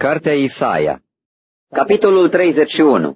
Cartea Isaia, Capitolul 31.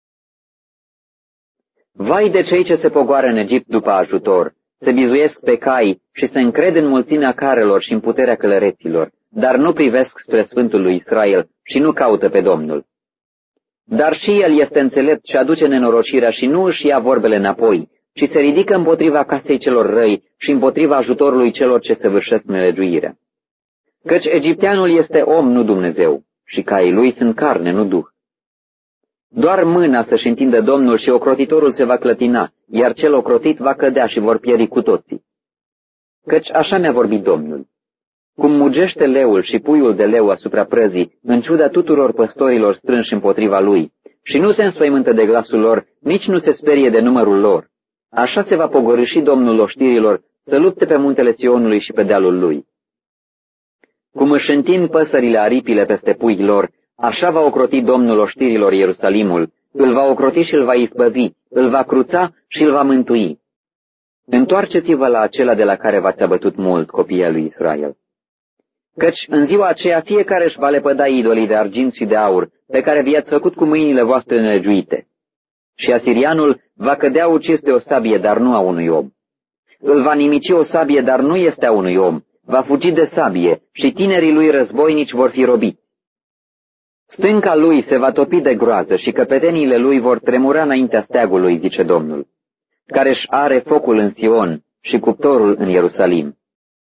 Vai de cei ce se pogoară în Egipt după ajutor, se bizuiesc pe cai și se încred în mulțimea carelor și în puterea călăreților, dar nu privesc spre Sfântul lui Israel și nu caută pe Domnul. Dar și el este înțelept și aduce nenorocirea și nu își ia vorbele înapoi, ci se ridică împotriva casei celor răi și împotriva ajutorului celor ce săvârșesc nelegiuirea. Căci egipteanul este om, nu Dumnezeu, și caii lui sunt carne, nu duh. Doar mâna să-și întindă Domnul și ocrotitorul se va clătina, iar cel ocrotit va cădea și vor pieri cu toții. Căci așa mi-a vorbit Domnul. Cum mugește leul și puiul de leu asupra prăzii, în ciuda tuturor păstorilor strânși împotriva lui, și nu se înspăimântă de glasul lor, nici nu se sperie de numărul lor, așa se va pogorî și Domnul oștirilor să lupte pe muntele Sionului și pe dealul lui. Cum își întind păsările aripile peste puii lor, așa va ocroti Domnul oștirilor Ierusalimul, îl va ocroti și îl va izbăvi, îl va cruța și îl va mântui. Întoarceți-vă la acela de la care v-ați abătut mult, copiii lui Israel. Căci în ziua aceea fiecare își va lepăda idolii de argint și de aur, pe care vi-ați făcut cu mâinile voastre nelegiuite. Și asirianul va cădea ucis de o sabie, dar nu a unui om. Îl va nimici o sabie, dar nu este a unui om. Va fugi de sabie și tinerii lui războinici vor fi robiți. Stânca lui se va topi de groază și căpeteniile lui vor tremura înaintea steagului, zice Domnul, care își are focul în Sion și cuptorul în Ierusalim.